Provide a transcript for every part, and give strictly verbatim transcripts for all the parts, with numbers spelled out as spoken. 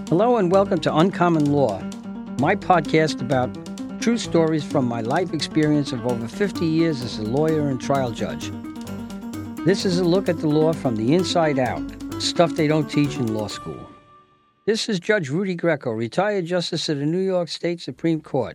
Hello and welcome to Uncommon Law, my podcast about true stories from my life experience of over fifty years as a lawyer and trial judge. This is a look at the law from the inside out, stuff they don't teach in law school. This is Judge Rudy Greco, retired justice of the New York State Supreme Court.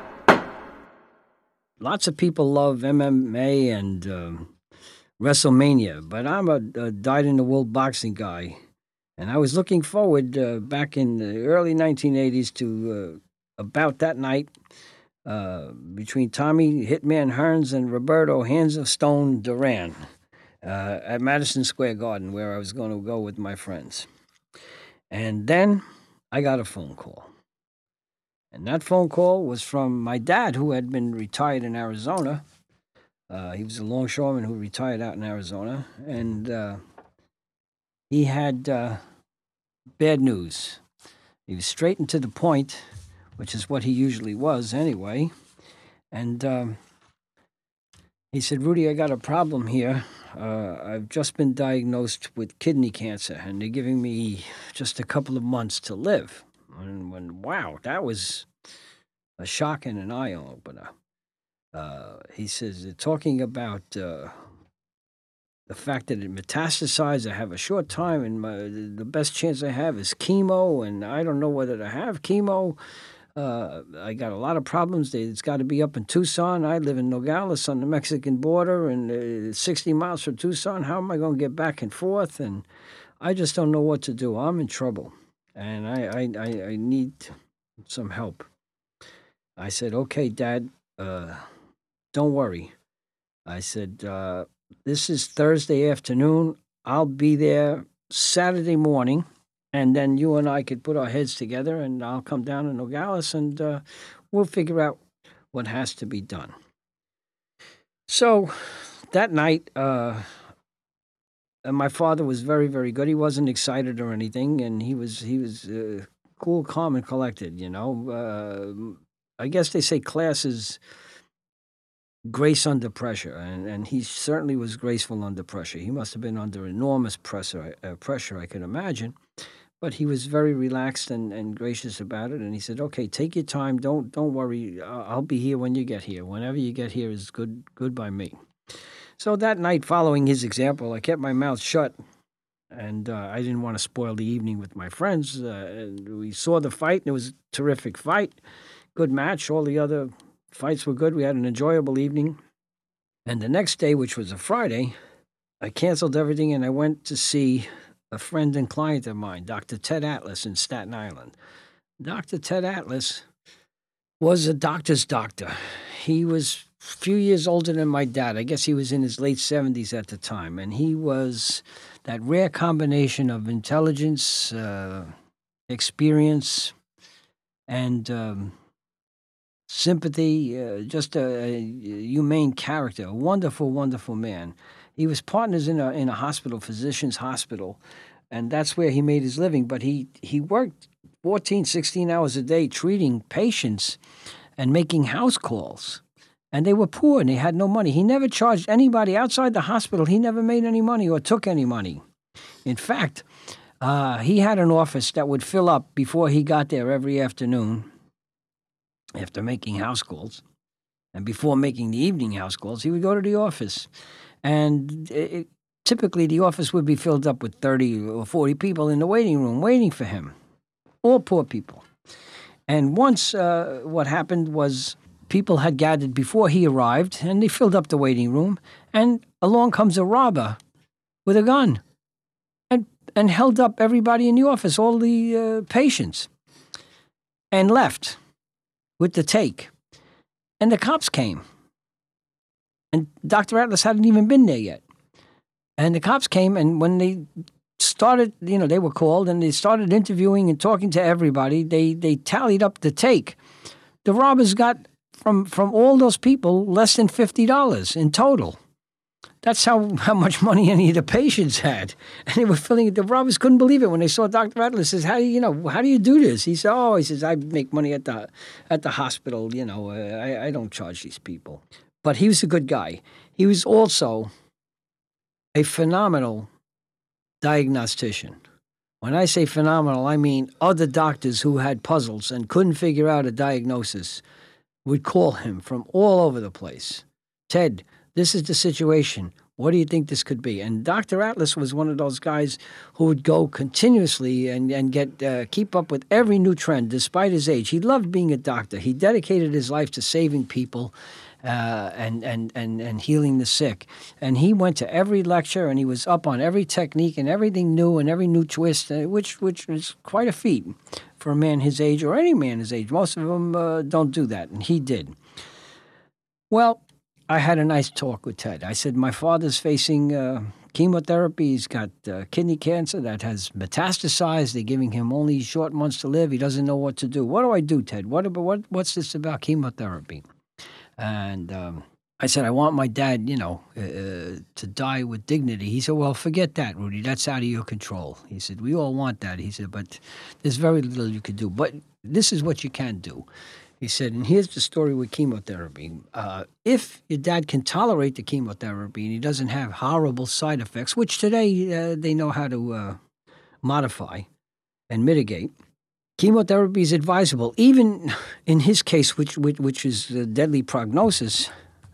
Lots of people love M M A and um, WrestleMania, but I'm a, a dyed-in-the-wool boxing guy. And I was looking forward uh, back in the early nineteen eighties to uh, about that night uh, between Tommy Hitman Hearns and Roberto Hands of Stone Duran uh, at Madison Square Garden, where I was going to go with my friends. And then I got a phone call. And that phone call was from my dad, who had been retired in Arizona. Uh, he was a longshoreman who retired out in Arizona. And uh, he had uh, bad news. He was straight and to the point, which is what he usually was anyway. And um, he said, Rudy, I got a problem here. Uh, I've just been diagnosed with kidney cancer, and they're giving me just a couple of months to live. And when, wow, that was a shock and an eye-opener. Uh, he says, they're talking about uh, the fact that it metastasized. I have a short time, and my, the best chance I have is chemo, and I don't know whether to have chemo. Uh, I got a lot of problems. It's got to be up in Tucson. I live in Nogales on the Mexican border, and it's sixty miles from Tucson. How am I going to get back and forth? And I just don't know what to do. I'm in trouble, and I, I, I, I need some help. I said, okay, Dad, uh, don't worry. I said, uh, this is Thursday afternoon. I'll be there Saturday morning, and then you and I could put our heads together, and I'll come down to Nogales, and uh, we'll figure out what has to be done. So that night, uh, and my father was very, very good. He wasn't excited or anything, and he was he was uh, cool, calm, and collected, you know. Uh, I guess they say class is grace under pressure, and, and he certainly was graceful under pressure. He must have been under enormous pressure, uh, pressure I can imagine, but he was very relaxed and, and gracious about it, and he said, okay, take your time, don't don't worry, I'll be here when you get here. Whenever you get here is good, good by me. So that night, following his example, I kept my mouth shut, and uh, I didn't want to spoil the evening with my friends. Uh, and we saw the fight, and it was a terrific fight, good match. All the other fights were good. We had an enjoyable evening. And the next day, which was a Friday, I canceled everything, and I went to see a friend and client of mine, Doctor Ted Atlas in Staten Island. Doctor Ted Atlas was a doctor's doctor. He was a few years older than my dad. I guess he was in his late seventies at the time, and he was that rare combination of intelligence, uh, experience, and um, sympathy, uh, just a, a humane character, a wonderful, wonderful man. He was partners in a in a hospital, physician's hospital, and that's where he made his living. But he, he worked fourteen, sixteen hours a day treating patients and making house calls. And they were poor, and they had no money. He never charged anybody outside the hospital. He never made any money or took any money. In fact, uh, he had an office that would fill up before he got there every afternoon after making house calls. And before making the evening house calls, he would go to the office. And it, typically the office would be filled up with thirty or forty people in the waiting room waiting for him, all poor people. And once uh, what happened was people had gathered before he arrived, and they filled up the waiting room, and along comes a robber with a gun and, and held up everybody in the office, all the uh, patients, and left with the take. And the cops came. And Doctor Atlas hadn't even been there yet. And the cops came, and when they started, you know, they were called, and they started interviewing and talking to everybody, they they tallied up the take. The robbers got, from, from all those people, less than fifty dollars in total. That's how, how much money any of the patients had. And they were filling it. The robbers couldn't believe it when they saw Doctor Atlas. Says, how do you, you know, how do you do this? He said, oh, he says, I make money at the at the hospital, you know, uh, I, I don't charge these people. But he was a good guy. He was also a phenomenal diagnostician. When I say phenomenal, I mean other doctors who had puzzles and couldn't figure out a diagnosis would call him from all over the place. Ted, this is the situation. What do you think this could be? And Doctor Atlas was one of those guys who would go continuously and, and get uh, keep up with every new trend despite his age. He loved being a doctor. He dedicated his life to saving people uh, and, and, and, and healing the sick. And he went to every lecture and he was up on every technique and everything new and every new twist, uh, which, which is quite a feat for a man his age or any man his age. Most of them uh, don't do that, and he did. Well, I had a nice talk with Ted. I said, my father's facing uh, chemotherapy. He's got uh, kidney cancer that has metastasized. They're giving him only short months to live. He doesn't know what to do. What do I do, Ted? What about what? What's this about chemotherapy? And um, I said, I want my dad, you know, uh, to die with dignity. He said, well, forget that, Rudy. That's out of your control. He said, we all want that. He said, but there's very little you can do. But this is what you can do. He said, and here's the story with chemotherapy. Uh, if your dad can tolerate the chemotherapy and he doesn't have horrible side effects, which today uh, they know how to uh, modify and mitigate, chemotherapy is advisable. Even in his case, which which, which is a deadly prognosis,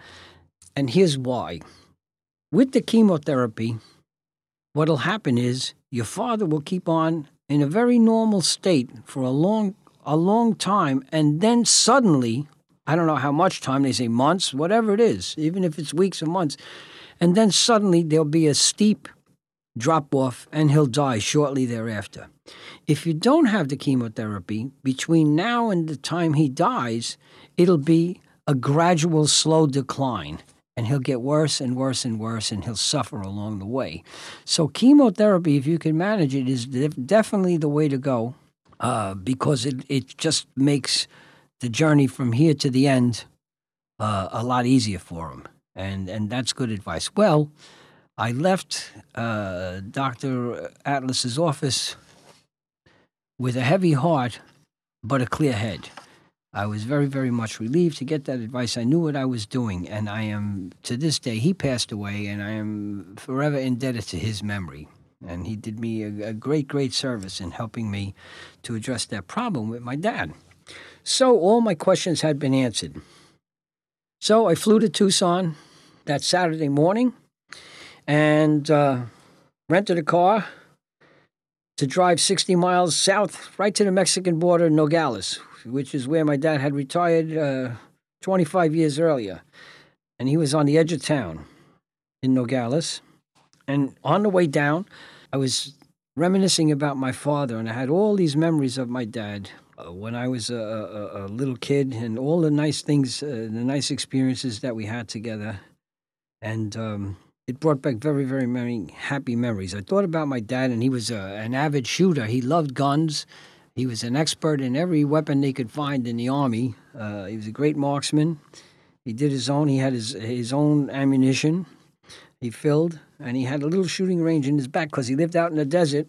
and here's why. With the chemotherapy, what'll happen is your father will keep on in a very normal state for a long a long time, and then suddenly, I don't know how much time, they say months, whatever it is, even if it's weeks or months, and then suddenly there'll be a steep drop-off, and he'll die shortly thereafter. If you don't have the chemotherapy, between now and the time he dies, it'll be a gradual, slow decline, and he'll get worse and worse and worse, and he'll suffer along the way. So chemotherapy, if you can manage it, is def- definitely the way to go. Uh, because it, it just makes the journey from here to the end uh, a lot easier for him. And and that's good advice. Well, I left uh, Doctor Atlas's office with a heavy heart, but a clear head. I was very, very much relieved to get that advice. I knew what I was doing, and I am, to this day, he passed away, and I am forever indebted to his memory. And he did me a, a great, great service in helping me to address that problem with my dad. So all my questions had been answered. So I flew to Tucson that Saturday morning and uh, rented a car to drive sixty miles south right to the Mexican border, Nogales, which is where my dad had retired uh, twenty-five years earlier. And he was on the edge of town in Nogales. And on the way down, I was reminiscing about my father, and I had all these memories of my dad uh, when I was a, a, a little kid, and all the nice things, uh, the nice experiences that we had together. And um, it brought back very, very many happy memories. I thought about my dad, and he was a, an avid shooter. He loved guns. He was an expert in every weapon they could find in the Army. Uh, he was a great marksman. He did his own. He had his his own ammunition. He filled, and he had a little shooting range in his back because he lived out in the desert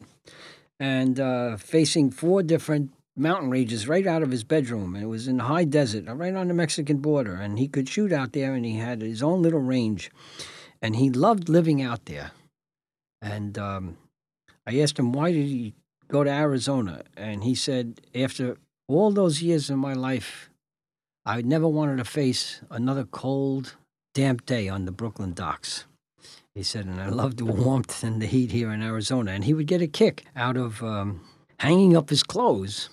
and uh, facing four different mountain ranges right out of his bedroom. And it was in the high desert, right on the Mexican border. And he could shoot out there, and he had his own little range. And he loved living out there. And um, I asked him, why did he go to Arizona? And he said, after all those years in my life, I never wanted to face another cold, damp day on the Brooklyn docks. He said, and I love the warmth and the heat here in Arizona. And he would get a kick out of um, hanging up his clothes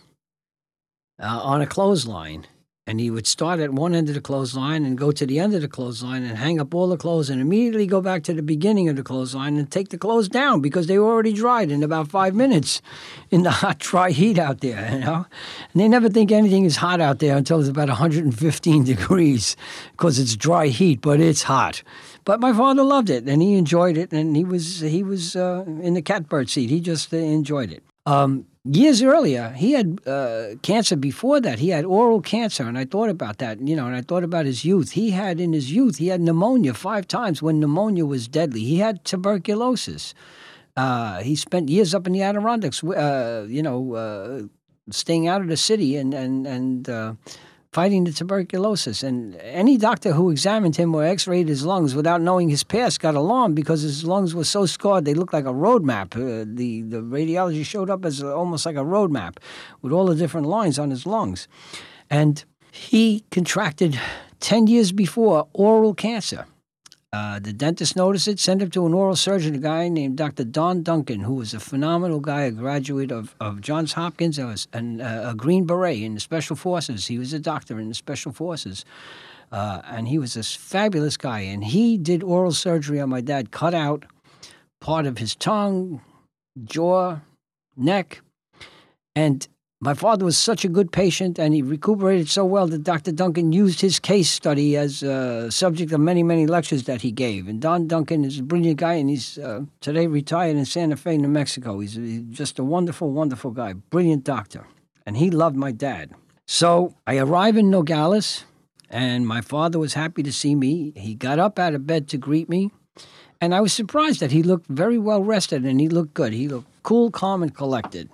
uh, on a clothesline. And he would start at one end of the clothesline and go to the end of the clothesline and hang up all the clothes and immediately go back to the beginning of the clothesline and take the clothes down because they were already dried in about five minutes in the hot, dry heat out there, you know? And they never think anything is hot out there until it's about one hundred fifteen degrees because it's dry heat, but it's hot. But my father loved it, and he enjoyed it, and he was he was uh, in the catbird seat. He just uh, enjoyed it. Um, years earlier, he had uh, cancer before that. He had oral cancer, and I thought about that, you know, and I thought about his youth. He had, in his youth, he had pneumonia five times when pneumonia was deadly. He had tuberculosis. Uh, he spent years up in the Adirondacks, uh, you know, uh, staying out of the city and, and, and uh, fighting the tuberculosis. And any doctor who examined him or x-rayed his lungs without knowing his past got alarmed because his lungs were so scarred they looked like a road map. Uh, the, the radiology showed up as a, almost like a road map with all the different lines on his lungs. And he contracted ten years before oral cancer. Uh, the dentist noticed it, sent him to an oral surgeon, a guy named Doctor Don Duncan, who was a phenomenal guy, a graduate of, of Johns Hopkins, was an, uh, a Green Beret in the Special Forces. He was a doctor in the Special Forces. Uh, and he was this fabulous guy. And he did oral surgery on my dad, cut out part of his tongue, jaw, neck. And my father was such a good patient, and he recuperated so well that Doctor Duncan used his case study as a subject of many, many lectures that he gave. And Don Duncan is a brilliant guy, and he's uh, today retired in Santa Fe, New Mexico. He's, he's just a wonderful, wonderful guy, brilliant doctor. And he loved my dad. So I arrive in Nogales, and my father was happy to see me. He got up out of bed to greet me, and I was surprised that he looked very well rested, and he looked good. He looked cool, calm, and collected.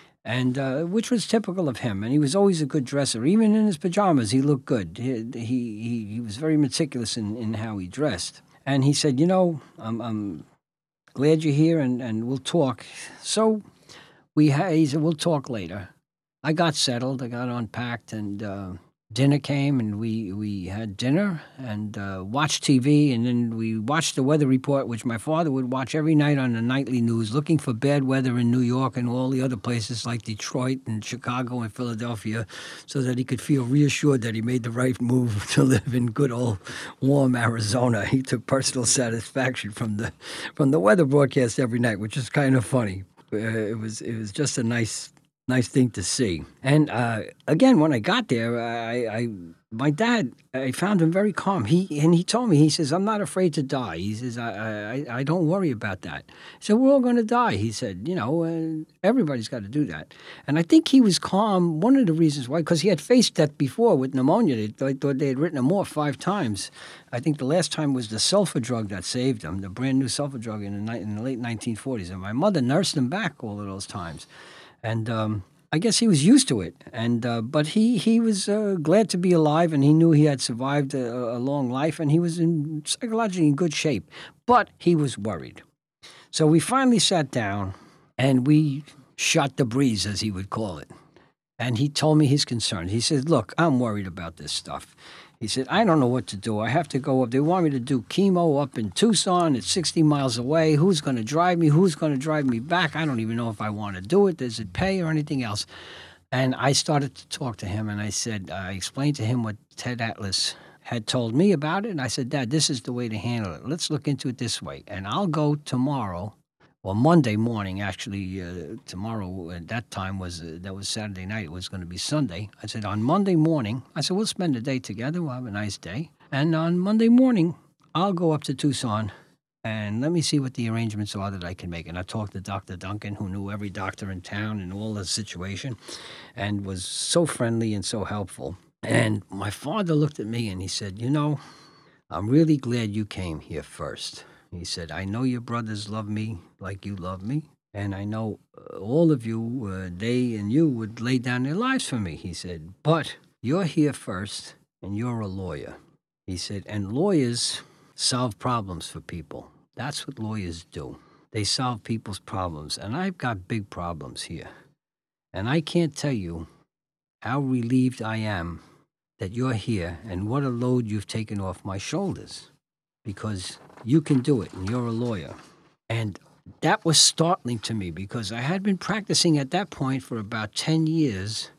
And uh, which was typical of him. And he was always a good dresser. Even in his pajamas, he looked good. He he, he was very meticulous in, in how he dressed. And he said, you know, I'm, I'm glad you're here, and, and we'll talk. So we ha- he said, we'll talk later. I got settled. I got unpacked, and uh, dinner came, and we, we had dinner and uh, watched T V, and then we watched the weather report, which my father would watch every night on the nightly news, looking for bad weather in New York and all the other places like Detroit and Chicago and Philadelphia, so that he could feel reassured that he made the right move to live in good old warm Arizona. He took personal satisfaction from the from the weather broadcast every night, which is kind of funny. Uh, it was it was just a nice. Nice thing to see. And uh, again, when I got there, I, I, my dad, I found him very calm. He and he told me, he says, "I'm not afraid to die." He says, "I, I, I don't worry about that." He said, "We're all going to die." He said, "You know, uh, everybody's got to do that." And I think he was calm. One of the reasons why, because he had faced that before with pneumonia. They, they thought they had written him off five times. I think the last time was the sulfur drug that saved him, the brand new sulfur drug in the, in the late nineteen forties. And my mother nursed him back all of those times. And um, I guess he was used to it, and uh, but he he was uh, glad to be alive, and he knew he had survived a, a long life, and he was in psychologically in good shape. But he was worried. So we finally sat down, and we shot the breeze, as he would call it. And he told me his concerns. He said, "Look, I'm worried about this stuff." He said, "I don't know what to do. I have to go up. They want me to do chemo up in Tucson. It's sixty miles away. Who's going to drive me? Who's going to drive me back? I don't even know if I want to do it. Does it pay or anything else?" And I started to talk to him, and I said, I explained to him what Ted Atlas had told me about it. And I said, "Dad, this is the way to handle it. Let's look into it this way. And I'll go tomorrow." Well, Monday morning, actually, uh, tomorrow at that time was, uh, that was Saturday night. It was going to be Sunday. I said, on Monday morning, I said, we'll spend the day together. We'll have a nice day. And on Monday morning, I'll go up to Tucson and let me see what the arrangements are that I can make. And I talked to Doctor Duncan, who knew every doctor in town and all the situation, and was so friendly and so helpful. And my father looked at me and he said, "You know, I'm really glad you came here first." He said, "I know your brothers love me like you love me, and I know uh, all of you, uh, they and you, would lay down their lives for me." He said, "But you're here first, and you're a lawyer." He said, "And lawyers solve problems for people. That's what lawyers do. They solve people's problems, and I've got big problems here. And I can't tell you how relieved I am that you're here and what a load you've taken off my shoulders, because you can do it, and you're a lawyer." And that was startling to me, because I had been practicing at that point for about ten years,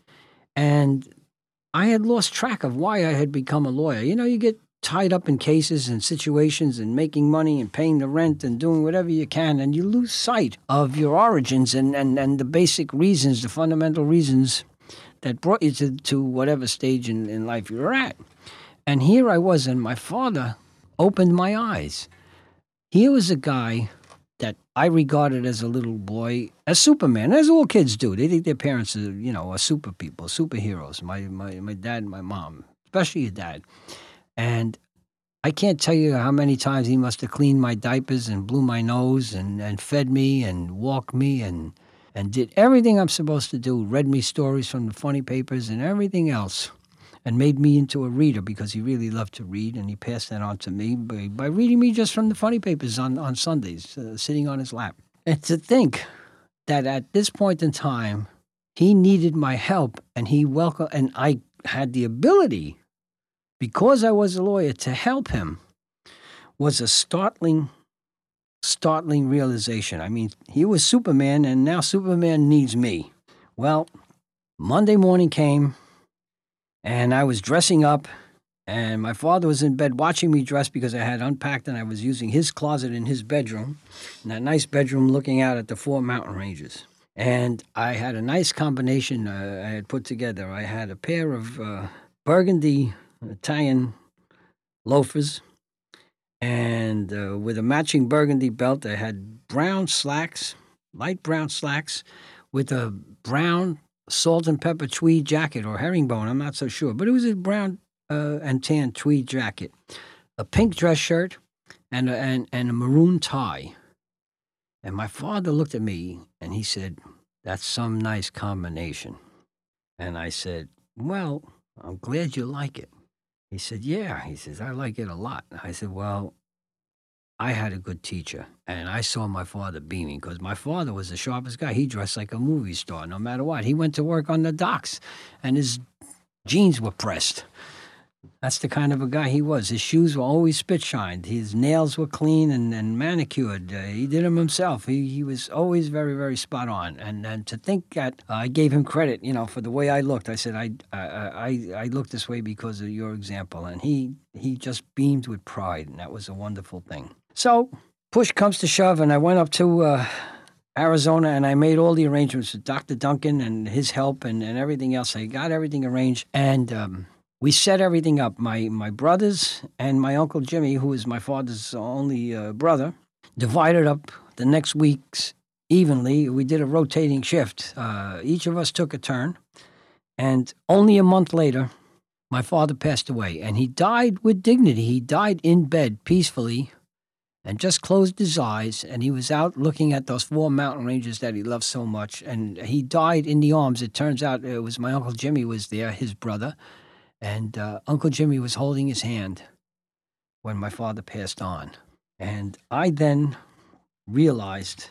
and I had lost track of why I had become a lawyer. You know, you get tied up in cases and situations and making money and paying the rent and doing whatever you can, and you lose sight of your origins and, and, and the basic reasons, the fundamental reasons that brought you to, to whatever stage in, in life you were at. And here I was, and my father opened my eyes. Here was a guy that I regarded as a little boy as Superman, as all kids do. They think their parents are, you know, are super people, superheroes. My, my, my dad and my mom, especially your dad. And I can't tell you how many times he must have cleaned my diapers and blew my nose and, and fed me and walked me and, and did everything I'm supposed to do, read me stories from the funny papers and everything else. and made me into a reader because he really loved to read, and he passed that on to me by, by reading me just from the funny papers on, on Sundays, uh, sitting on his lap. And to think that at this point in time, he needed my help, and he welcomed, and I had the ability, because I was a lawyer, to help him, was a startling, startling realization. I mean, he was Superman, and now Superman needs me. Well, Monday morning came, and I was dressing up, and my father was in bed watching me dress because I had unpacked, and I was using his closet in his bedroom, in that nice bedroom looking out at the four mountain ranges. And I had a nice combination uh, I had put together. I had a pair of uh, burgundy Italian loafers, and uh, with a matching burgundy belt. I had brown slacks, light brown slacks, with a brown salt and pepper tweed jacket, or herringbone, I'm not so sure. But it was a brown uh, and tan tweed jacket, a pink dress shirt, and a, and, and a maroon tie. And my father looked at me, and he said, "That's some nice combination." And I said, "Well, I'm glad you like it." He said, "Yeah." He says, "I like it a lot." I said, "Well, I had a good teacher, and I saw my father beaming, because my father was the sharpest guy. He dressed like a movie star no matter what. He went to work on the docks, and his jeans were pressed. That's the kind of a guy he was. His shoes were always spit-shined. His nails were clean and, and manicured. Uh, he did them himself. He he was always very, very spot on. And and to think that uh, I gave him credit, you know, for the way I looked. I said, I I I, I look this way because of your example. And he he just beamed with pride, and that was a wonderful thing. So push comes to shove, and I went up to uh, Arizona, and I made all the arrangements with Doctor Duncan and his help and, and everything else. I got everything arranged, and um, we set everything up. My my brothers and my Uncle Jimmy, who is my father's only uh, brother, divided up the next weeks evenly. We did a rotating shift. Uh, each of us took a turn, and only a month later, my father passed away, and he died with dignity. He died in bed peacefully, and just closed his eyes, and he was out looking at those four mountain ranges that he loved so much, and he died in the arms. It turns out it was my Uncle Jimmy was there, his brother, and uh, Uncle Jimmy was holding his hand when my father passed on. And I then realized,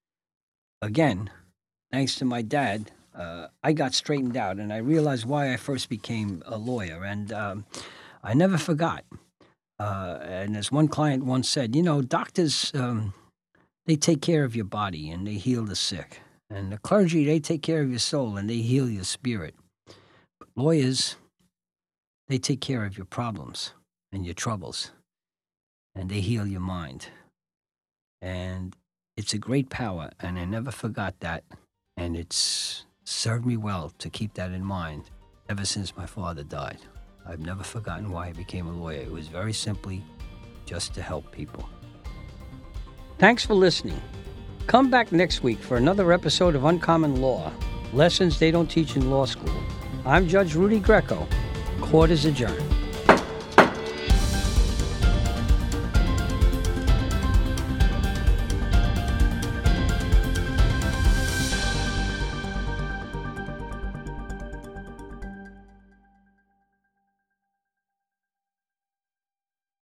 again, thanks to my dad, uh, I got straightened out, and I realized why I first became a lawyer, and um, I never forgot. Uh, and as one client once said, you know, doctors, um, they take care of your body and they heal the sick. And the clergy, they take care of your soul and they heal your spirit. But lawyers, they take care of your problems and your troubles, and they heal your mind. And it's a great power, and I never forgot that. And it's served me well to keep that in mind ever since my father died. I've never forgotten why I became a lawyer. It was very simply just to help people. Thanks for listening. Come back next week for another episode of Uncommon Law, lessons they don't teach in law school. I'm Judge Rudy Greco. Court is adjourned.